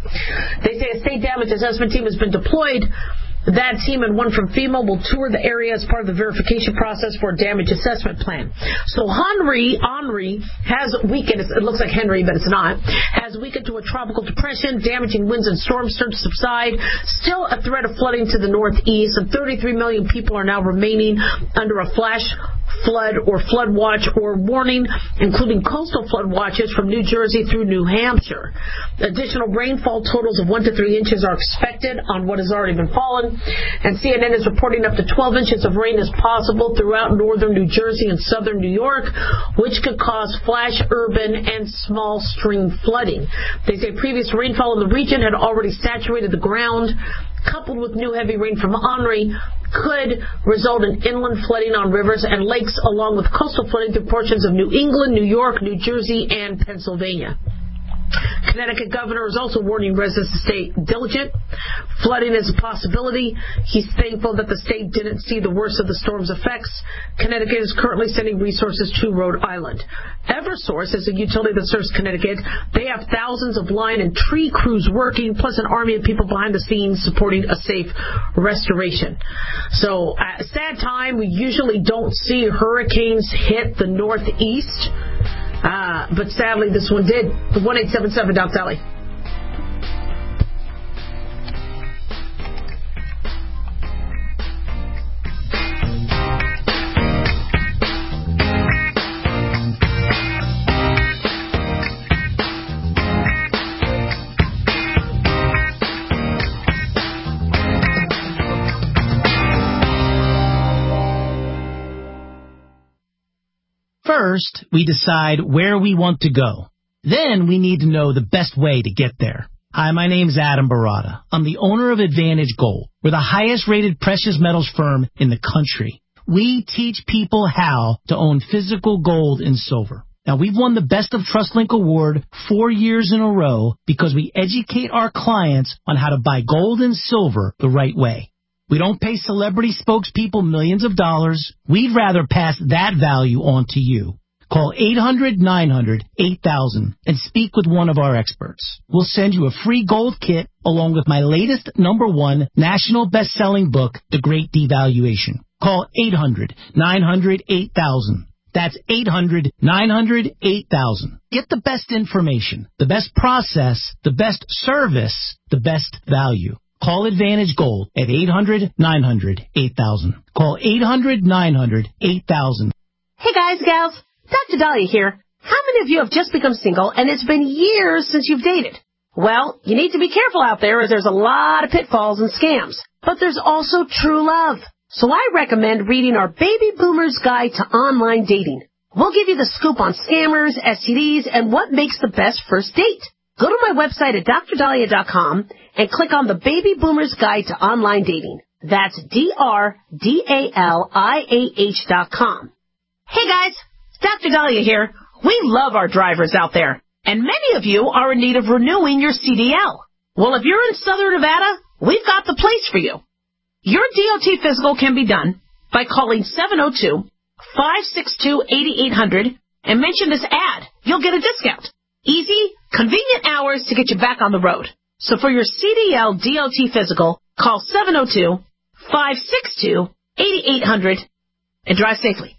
They say a state damage assessment team has been deployed. That team and one from FEMA will tour the area as part of the verification process for a damage assessment plan. So Henri, Henri has weakened, it looks like Henry, but it's not, has weakened to a tropical depression, damaging winds and storms start to subside. Still a threat of flooding to the northeast, and thirty-three million people are now remaining under a flash flood or flood watch or warning, including coastal flood watches from New Jersey through New Hampshire. Additional rainfall totals of one to three inches are expected on what has already been fallen. And C N N is reporting up to twelve inches of rain is possible throughout northern New Jersey and southern New York, which could cause flash urban and small stream flooding. They say previous rainfall in the region had already saturated the ground, coupled with new heavy rain from Henri, could result in inland flooding on rivers and lakes, along with coastal flooding through portions of New England, New York, New Jersey, and Pennsylvania. Connecticut governor is also warning residents to stay diligent. Flooding is a possibility. He's thankful that the state didn't see the worst of the storm's effects. Connecticut is currently sending resources to Rhode Island. Eversource is a utility that serves Connecticut. They have thousands of line and tree crews working, plus an army of people behind the scenes supporting a safe restoration. So, uh, sad time. We usually don't see hurricanes hit the Northeast. Uh, but sadly, this one did. one eight seven seven Doc Sally. First, we decide where we want to go. Then we need to know the best way to get there. Hi, my name's Adam Barata. I'm the owner of Advantage Gold. We're the highest rated precious metals firm in the country. We teach people how to own physical gold and silver. Now, we've won the Best of TrustLink Award four years in a row because we educate our clients on how to buy gold and silver the right way. We don't pay celebrity spokespeople millions of dollars. We'd rather pass that value on to you. Call eight hundred nine hundred eight thousand and speak with one of our experts. We'll send you a free gold kit along with my latest number one national best-selling book, The Great Devaluation. Call eight hundred nine hundred eight thousand. That's eight hundred nine hundred eight thousand. Get the best information, the best process, the best service, the best value. Call Advantage Gold at eight hundred nine hundred eight thousand. Call eight hundred nine hundred eight thousand. Hey guys, gals, Doctor Dahlia here. How many of you have just become single and it's been years since you've dated? Well, you need to be careful out there as there's a lot of pitfalls and scams. But there's also true love. So I recommend reading our Baby Boomer's Guide to Online Dating. We'll give you the scoop on scammers, S T Ds, and what makes the best first date. Go to my website at dr dahlia dot com and click on the Baby Boomer's Guide to Online Dating. That's D R D A L I A H dot com. Hey guys, Doctor Dahlia here. We love our drivers out there, and many of you are in need of renewing your C D L. Well, if you're in Southern Nevada, we've got the place for you. Your D O T physical can be done by calling seven oh two, five six two, eight eight hundred and mention this ad. You'll get a discount. Easy, convenient hours to get you back on the road. So for your C D L D O T physical, call seven oh two, five six two, eight eight hundred and drive safely.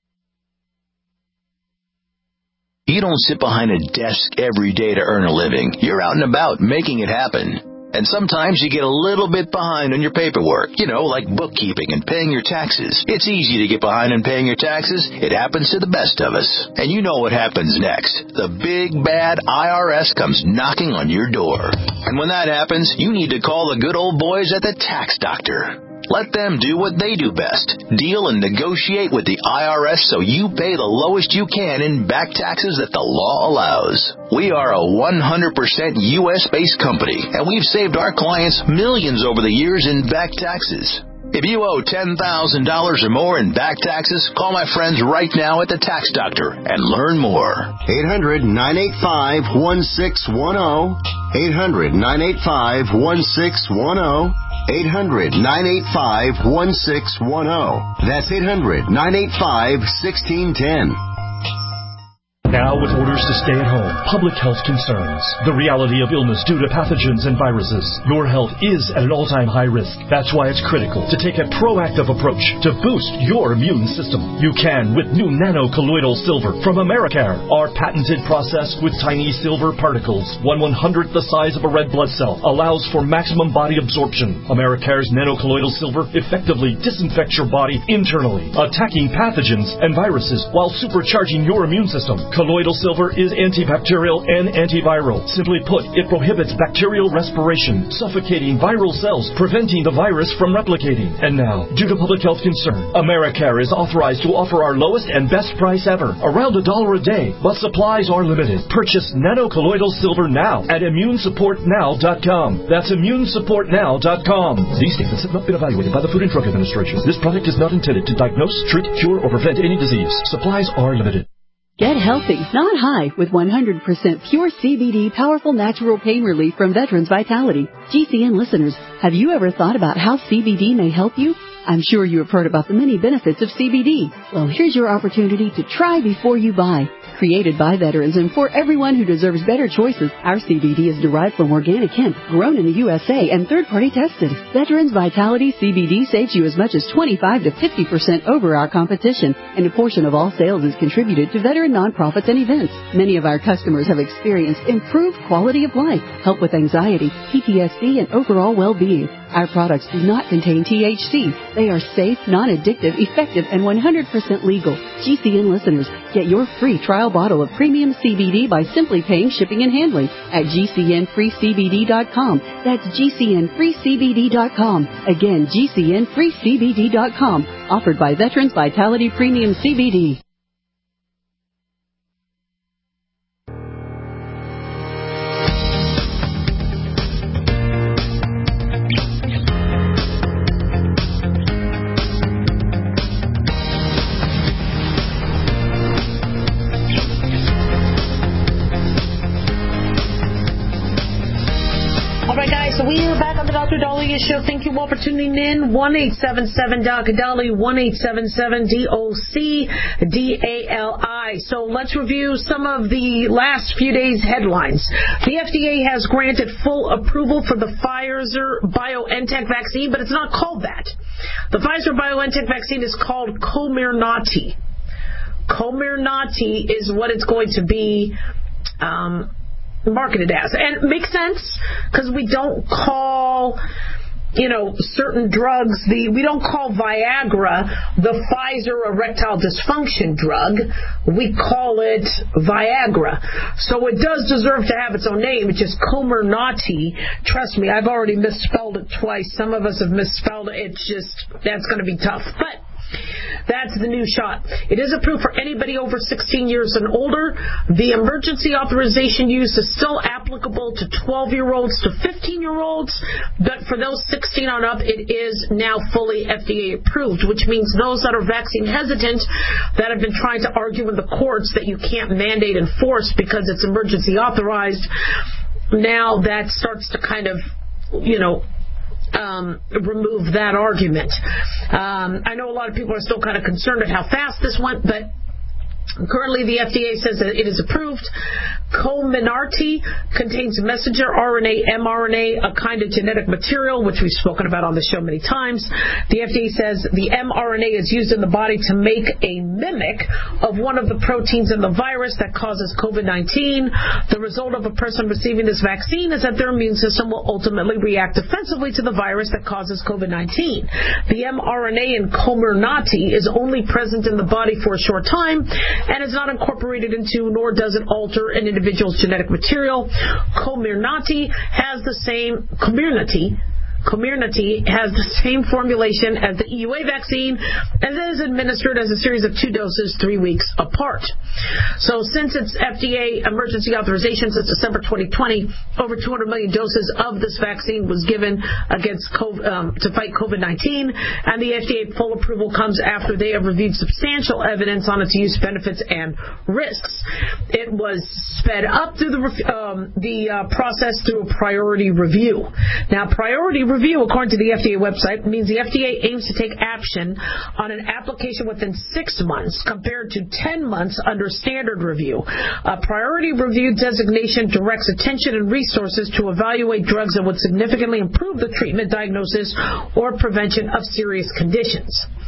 You don't sit behind a desk every day to earn a living. You're out and about making it happen. And sometimes you get a little bit behind on your paperwork, you know, like bookkeeping and paying your taxes. It's easy to get behind on paying your taxes. It happens to the best of us. And you know what happens next. The big, bad I R S comes knocking on your door. And when that happens, you need to call the good old boys at the Tax Doctor. Let them do what they do best. Deal and negotiate with the I R S so you pay the lowest you can in back taxes that the law allows. We are a one hundred percent U S based company, and we've saved our clients millions over the years in back taxes. If you owe ten thousand dollars or more in back taxes, call my friends right now at the Tax Doctor and learn more. eight hundred, nine eight five, one six one zero. eight hundred, nine eight five, one six one zero. eight hundred, nine eight five, one six one zero. That's eight hundred, nine eight five, one six one zero. Now with orders to stay at home, public health concerns, the reality of illness due to pathogens and viruses, your health is at an all-time high risk. That's why it's critical to take a proactive approach to boost your immune system. You can with new nano-colloidal silver from Americare. Our patented process with tiny silver particles, one one hundredth the size of a red blood cell, allows for maximum body absorption. Americare's nano-colloidal silver effectively disinfects your body internally, attacking pathogens and viruses while supercharging your immune system. Colloidal silver is antibacterial and antiviral. Simply put, it prohibits bacterial respiration, suffocating viral cells, preventing the virus from replicating. And now, due to public health concern, Americare is authorized to offer our lowest and best price ever, around a dollar a day, but supplies are limited. Purchase nano-colloidal silver now at immune support now dot com. That's immune support now dot com. These statements have not been evaluated by the Food and Drug Administration. This product is not intended to diagnose, treat, cure, or prevent any disease. Supplies are limited. Get healthy, not high, with one hundred percent pure C B D powerful natural pain relief from Veterans Vitality. G C N listeners, have you ever thought about how C B D may help you? I'm sure you have heard about the many benefits of C B D. Well, here's your opportunity to try before you buy. Created by veterans and for everyone who deserves better choices, our C B D is derived from organic hemp, grown in the U S A and third-party tested. Veterans Vitality C B D saves you as much as twenty-five to fifty percent over our competition, and a portion of all sales is contributed to veteran nonprofits and events. Many of our customers have experienced improved quality of life, help with anxiety, P T S D, and overall well-being. Our products do not contain T H C. They are safe, non-addictive, effective, and one hundred percent legal. G C N listeners, get your free trial bottle of premium C B D by simply paying shipping and handling at G C N free C B D dot com. That's G C N free C B D dot com. Again, G C N free C B D dot com. Offered by Veterans Vitality Premium C B D. Show. Thank you all for tuning in. one eight seven seven D O C Dolly, one eight seven seven D O C D A L I. So let's review some of the last few days' headlines. The F D A has granted full approval for the Pfizer-BioNTech vaccine, but it's not called that. The Pfizer-BioNTech vaccine is called Comirnaty. Comirnaty is what it's going to be um, marketed as. And it makes sense because we don't call... you know, certain drugs, the we don't call Viagra the Pfizer erectile dysfunction drug. We call it Viagra. So it does deserve to have its own name, which is Comirnaty. Trust me, I've already misspelled it twice. Some of us have misspelled it. It's just, that's going to be tough. But that's the new shot. It is approved for anybody over sixteen years and older. The emergency authorization use is still applicable to twelve-year-olds to fifteen-year-olds, but for those sixteen on up, it is now fully F D A approved, which means those that are vaccine hesitant, that have been trying to argue in the courts that you can't mandate and force because it's emergency authorized, now that starts to kind of, you know, Um, remove that argument. Um, I know a lot of people are still kind of concerned at how fast this went, but currently the F D A says that it is approved. Comirnaty contains messenger R N A, mRNA, a kind of genetic material, which we've spoken about on the show many times. The F D A says the mRNA is used in the body to make a mimic of one of the proteins in the virus that causes COVID nineteen. The result of a person receiving this vaccine is that their immune system will ultimately react defensively to the virus that causes COVID nineteen. The mRNA in Comirnaty is only present in the body for a short time and is not incorporated into, nor does it alter an individual's genetic material. Comirnaty has the same Comirnaty. Comirnaty has the same formulation as the E U A vaccine and is administered as a series of two doses three weeks apart. So since its F D A emergency authorization since December twenty twenty, over two hundred million doses of this vaccine was given against COVID, um, to fight COVID nineteen, and the F D A full approval comes after they have reviewed substantial evidence on its use, benefits, and risks. It was sped up through the, um, the uh, process through a priority review. Now, priority review, according to the F D A website, means the F D A aims to take action on an application within six months compared to ten months under standard review. A priority review designation directs attention and resources to evaluate drugs that would significantly improve the treatment, diagnosis, or prevention of serious conditions.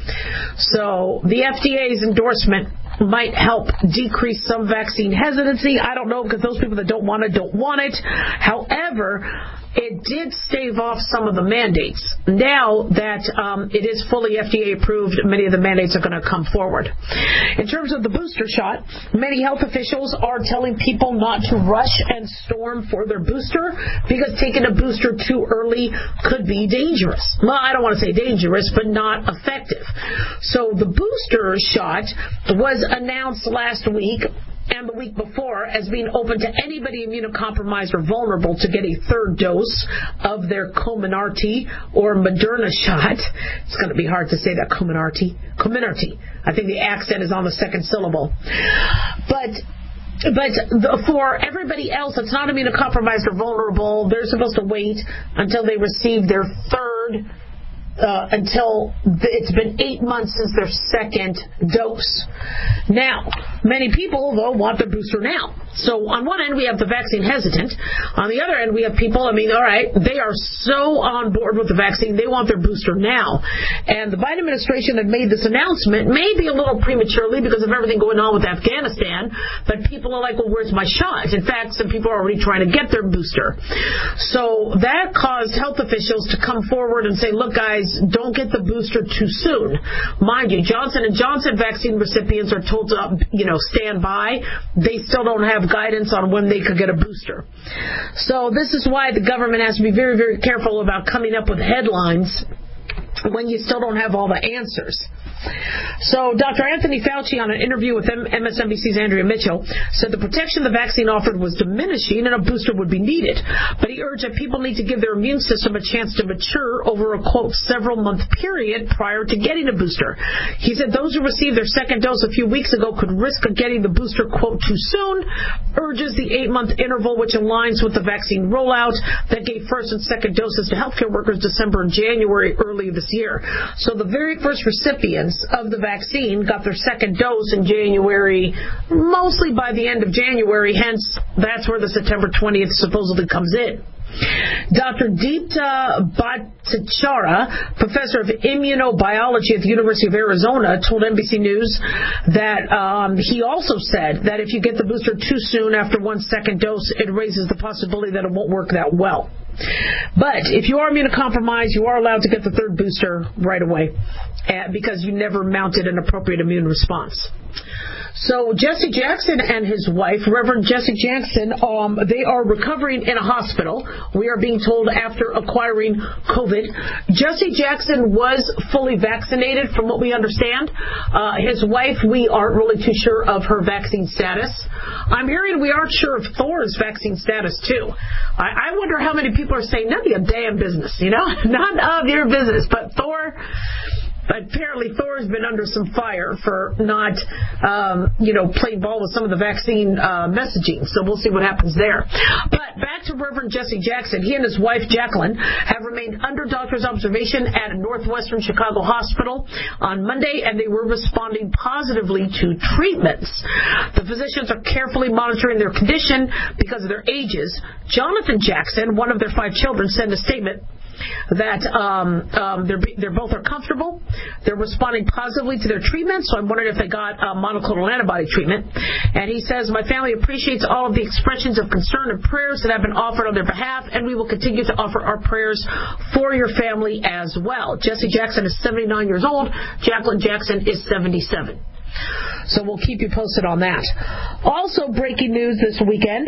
So the F D A's endorsement might help decrease some vaccine hesitancy. I don't know, because those people that don't want it don't want it. However, it did stave off some of the mandates. Now that um, it is fully F D A approved, many of the mandates are going to come forward. In terms of the booster shot, many health officials are telling people not to rush and storm for their booster because taking a booster too early could be dangerous. Well, I don't want to say dangerous, but not effective. So the booster shot was announced last week and the week before as being open to anybody immunocompromised or vulnerable to get a third dose of their Comirnaty or Moderna shot. It's going to be hard to say that, Comirnaty. Comirnaty. I think the accent is on the second syllable. But But the, for everybody else that's not immunocompromised or vulnerable, they're supposed to wait until they receive their third Uh, until it's been eight months since their second dose. Now, many people, though, want their booster now. So on one end, we have the vaccine hesitant. On the other end, we have people, I mean, all right, they are so on board with the vaccine, they want their booster now. And the Biden administration that made this announcement, maybe a little prematurely because of everything going on with Afghanistan, but people are like, well, where's my shot? In fact, some people are already trying to get their booster. So that caused health officials to come forward and say, look, guys, don't get the booster too soon. Mind you, Johnson and Johnson vaccine recipients are told to, you know, stand by. They still don't have guidance on when they could get a booster. So this is why the government has to be very, very careful about coming up with headlines when you still don't have all the answers. So Doctor Anthony Fauci, on an interview with M S N B C's Andrea Mitchell, said the protection the vaccine offered was diminishing and a booster would be needed. But he urged that people need to give their immune system a chance to mature over a, quote, several-month period prior to getting a booster. He said those who received their second dose a few weeks ago could risk getting the booster, quote, too soon, urges the eight-month interval, which aligns with the vaccine rollout that gave first and second doses to healthcare workers December and January early this year. So the very first recipients of the vaccine got their second dose in January, mostly by the end of January, hence that's where the September twentieth supposedly comes in. Doctor Deepta Bhattacharya, professor of immunobiology at the University of Arizona, told N B C News that um, he also said that if you get the booster too soon after one second dose, it raises the possibility that it won't work that well. But if you are immunocompromised, you are allowed to get the third booster right away uh, because you never mounted an appropriate immune response. So Jesse Jackson and his wife, Reverend Jesse Jackson, um, they are recovering in a hospital. We are being told after acquiring COVID. Jesse Jackson was fully vaccinated, from what we understand. Uh, his wife, we aren't really too sure of her vaccine status. I'm hearing we aren't sure of Thor's vaccine status, too. I, I wonder how many people are saying, none of your damn business, you know? None of your business. But Thor, But apparently Thor's been under some fire for not, um, you know, playing ball with some of the vaccine uh, messaging. So we'll see what happens there. But back to Reverend Jesse Jackson. He and his wife, Jacqueline, have remained under doctor's observation at a Northwestern Chicago hospital on Monday, and they were responding positively to treatments. The physicians are carefully monitoring their condition because of their ages. Jonathan Jackson, one of their five children, sent a statement that um, um, they're, they're both are comfortable. They're responding positively to their treatment, so I'm wondering if they got uh, monoclonal antibody treatment. And he says, my family appreciates all of the expressions of concern and prayers that have been offered on their behalf, and we will continue to offer our prayers for your family as well. Jesse Jackson is seventy-nine years old. Jacqueline Jackson is seventy-seven. So we'll keep you posted on that. Also breaking news this weekend.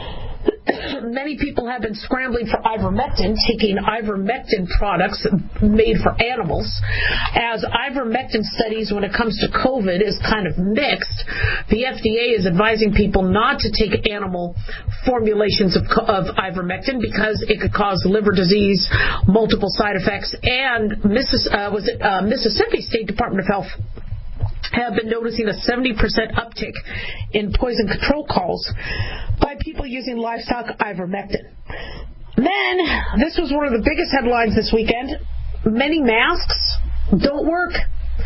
Many people have been scrambling for ivermectin, taking ivermectin products made for animals. As ivermectin studies when it comes to COVID is kind of mixed, the F D A is advising people not to take animal formulations of, of ivermectin because it could cause liver disease, multiple side effects, and Missis, uh, was it, uh, Mississippi State Department of Health have been noticing a seventy percent uptick in poison control calls by people using livestock ivermectin. Then, this was one of the biggest headlines this weekend. Many masks don't work.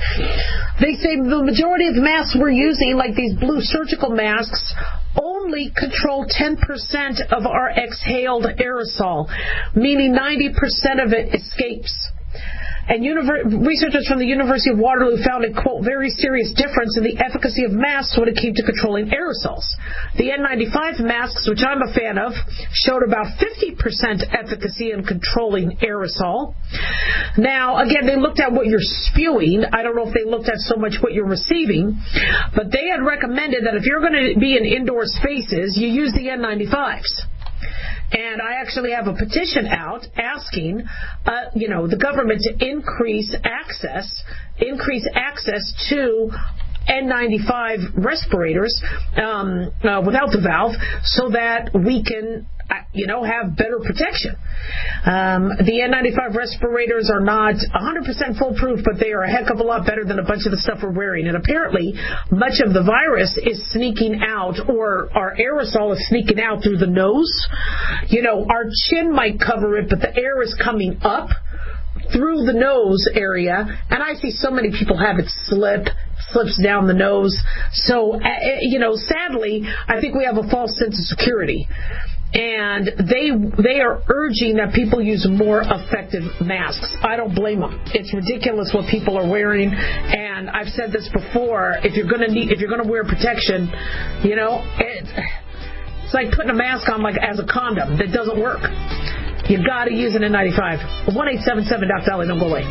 They say the majority of masks we're using, like these blue surgical masks, only control ten percent of our exhaled aerosol, meaning ninety percent of it escapes. And univer- researchers from the University of Waterloo found a, quote, very serious difference in the efficacy of masks when it came to controlling aerosols. The N ninety-five masks, which I'm a fan of, showed about fifty percent efficacy in controlling aerosol. Now, again, they looked at what you're spewing. I don't know if they looked at so much what you're receiving, but they had recommended that if you're going to be in indoor spaces, you use the N ninety-fives. And I actually have a petition out asking, uh, you know, the government to increase access, increase access to N ninety-five respirators um, uh, without the valve, so that we can, you know, have better protection. Um, the N ninety-five respirators are not one hundred percent foolproof, but they are a heck of a lot better than a bunch of the stuff we're wearing. And apparently, much of the virus is sneaking out, or our aerosol is sneaking out through the nose. You know, our chin might cover it, but the air is coming up through the nose area, and I see so many people have it slip, slips down the nose. So, uh, you know, sadly, I think we have a false sense of security. And they they are urging that people use more effective masks. I don't blame them. It's ridiculous what people are wearing, and I've said this before. If you're gonna need, if you're gonna wear protection, you know, it, it's like putting a mask on like as a condom that doesn't work. You got to use an N ninety-five. one eight seven seven Doctor Dolly. Don't go away.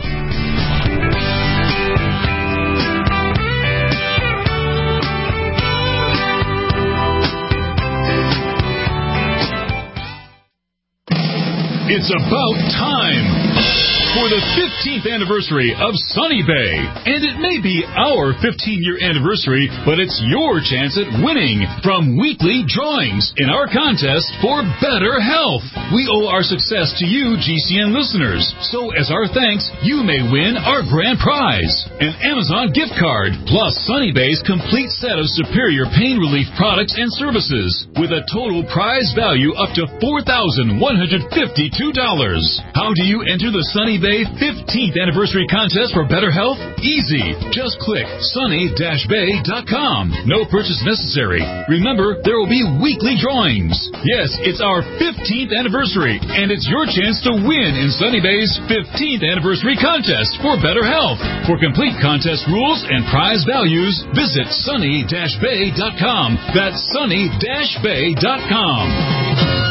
It's about time for the fifteenth anniversary of Sunny Bay. And it may be our fifteen-year anniversary, but it's your chance at winning from weekly drawings in our contest for better health. We owe our success to you, G C N listeners. So as our thanks, you may win our grand prize, an Amazon gift card, plus Sunny Bay's complete set of superior pain relief products and services, with a total prize value up to four thousand one hundred fifty-two dollars. How do you enter the Sunny Bay fifteenth anniversary contest for better health? Easy. Just click sunny dash bay dot com. No purchase necessary. Remember, there will be weekly drawings. Yes, it's our fifteenth anniversary, and it's your chance to win in Sunny Bay's fifteenth anniversary contest for better health. For complete contest rules and prize values, visit sunny dash bay dot com. That's sunny dash bay dot com.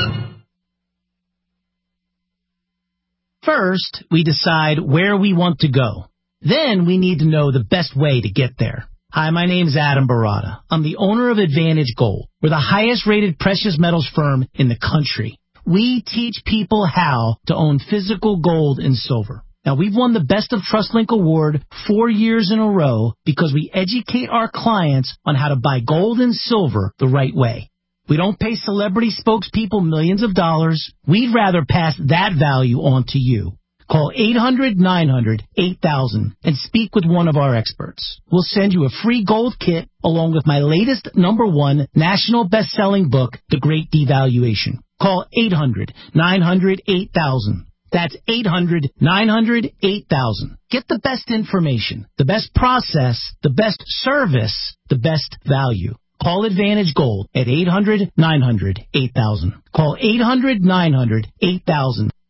First, we decide where we want to go. Then we need to know the best way to get there. Hi, my name is Adam Barada. I'm the owner of Advantage Gold. We're the highest rated precious metals firm in the country. We teach people how to own physical gold and silver. Now, we've won the Best of TrustLink Award four years in a row because we educate our clients on how to buy gold and silver the right way. We don't pay celebrity spokespeople millions of dollars. We'd rather pass that value on to you. Call eight hundred nine hundred eight thousand and speak with one of our experts. We'll send you a free gold kit along with my latest number one national best-selling book, The Great Devaluation. Call eight hundred nine hundred eight thousand. That's eight hundred nine hundred eight thousand. Get the best information, the best process, the best service, the best value. Call Advantage Gold at eight hundred nine hundred eight thousand. Call eight hundred nine hundred eight thousand.